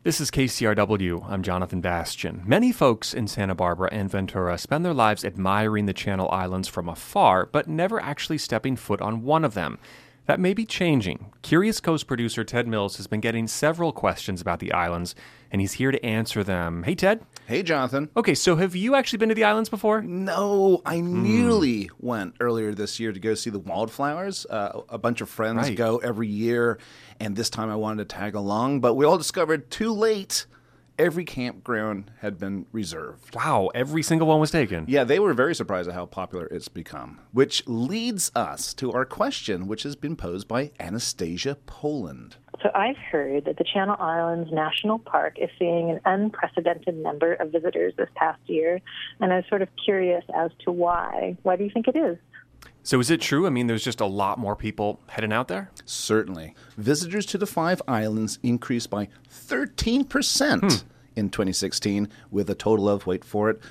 This is KCRW. I'm Jonathan Bastian. Many folks in Santa Barbara and Ventura spend their lives admiring the Channel Islands from afar, but never actually stepping foot on one of them. That may be changing. Curious Coast producer Ted Mills has been getting several questions about the islands, and he's here to answer them. Hey, Ted. Hey, Jonathan. Okay, so have you actually been to the islands before? No, I nearly went earlier this year to go see the wildflowers. A bunch of friends go every year, and this time I wanted to tag along, but we all discovered too late every campground had been reserved. Wow, every single one was taken. Yeah, they were very surprised at how popular it's become, which leads us to our question, which has been posed by Anastasia Poland. So I've heard that the Channel Islands National Park is seeing an unprecedented number of visitors this past year, and I was sort of curious as to why. Why do you think it is? So is it true? I mean, there's just a lot more people heading out there? Certainly. Visitors to the 5 islands increased by 13% in 2016, with a total of, wait for it,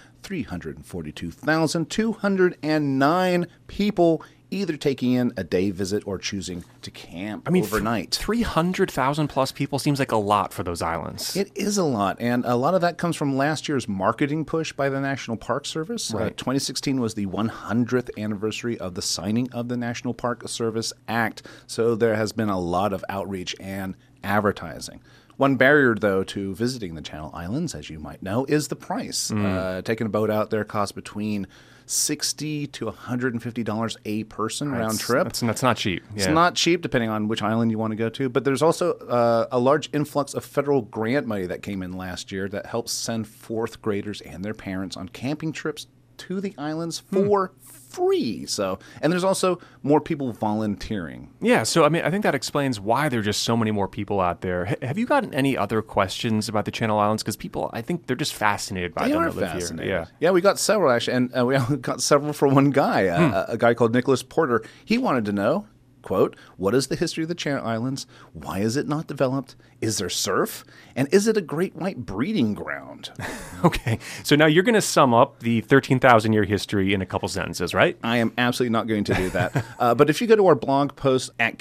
342,209 people either taking in a day visit or choosing to camp overnight. 300,000 plus people seems like a lot for those islands. It is a lot, and a lot of that comes from last year's marketing push by the National Park Service. 2016 was the 100th anniversary of the signing of the National Park Service Act, so there has been a lot of outreach and advertising. One barrier, though, to visiting the Channel Islands, as you might know, is the price. Taking a boat out there costs between $60 to $150 a person round trip. That's not cheap. It's not cheap, depending on which island you want to go to. But there's also a large influx of federal grant money that came in last year that helps send fourth graders and their parents on camping trips to the islands for free. And there's also more people volunteering. Yeah, so I mean, I think that explains why there are just so many more people out there. Have you gotten any other questions about the Channel Islands? Because people, I think they're just fascinated by them that live here. Yeah, we got several actually, and we got several for one guy, a guy called Nicholas Porter. He wanted to know, quote, what is the history of the Channel Islands? Why is it not developed? Is there surf? And is it a great white breeding ground? Okay, so now you're going to sum up the 13,000-year history in a couple sentences, right? I am absolutely not going to do that. But if you go to our blog post at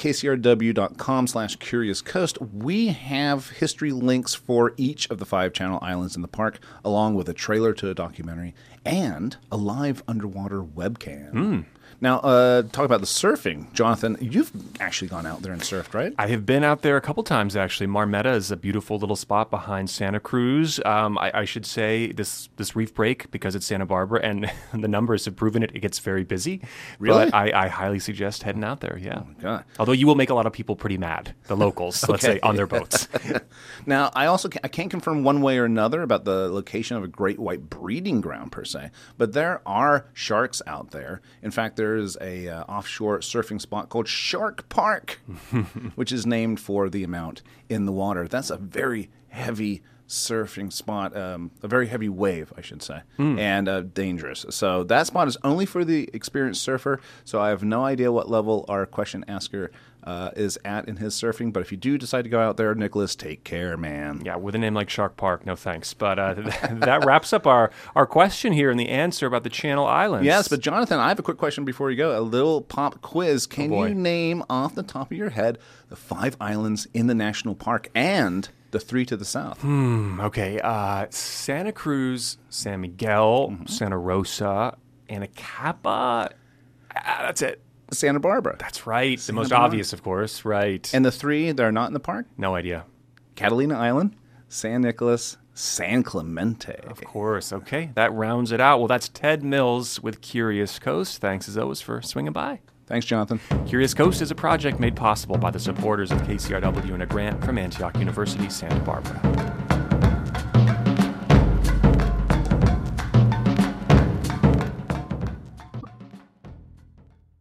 kcrw.com/curiouscoast, we have history links for each of the 5 Channel Islands in the park, along with a trailer to a documentary and a live underwater webcam. Now, talk about the surfing. Jonathan, you've actually gone out there and surfed, right? I have been out there a couple times, actually. Marmetta is a beautiful little spot behind Santa Cruz. I should say this reef break, because it's Santa Barbara, and the numbers have proven it gets very busy. Really? But I highly suggest heading out there, yeah. Oh, my God. Although you will make a lot of people pretty mad, the locals, let's say, on their boats. Now, I can't confirm one way or another about the location of a great white breeding ground, per se, but there are sharks out there. In fact, there is a offshore surfing spot called Shark Park, which is named for the amount in the water. That's a very heavy surfing spot, a very heavy wave, I should say, and dangerous. So that spot is only for the experienced surfer, so I have no idea what level our question asker is at in his surfing. But if you do decide to go out there, Nicholas, take care, man. Yeah, with a name like Shark Park, no thanks. But that wraps up our question here and the answer about the Channel Islands. Yes, but Jonathan, I have a quick question before you go. A little pop quiz. Can you name off the top of your head the 5 islands in the national park and the 3 to the south? Okay. Santa Cruz, San Miguel, Santa Rosa, Anacapa. That's it. Santa Barbara. That's right. The most obvious, of course. Right. And the 3 that are not in the park? No idea. Catalina Island, San Nicolas, San Clemente. Of course. Okay. That rounds it out. Well, that's Ted Mills with Curious Coast. Thanks, as always, for swinging by. Thanks, Jonathan. Curious Coast is a project made possible by the supporters of KCRW and a grant from Antioch University, Santa Barbara.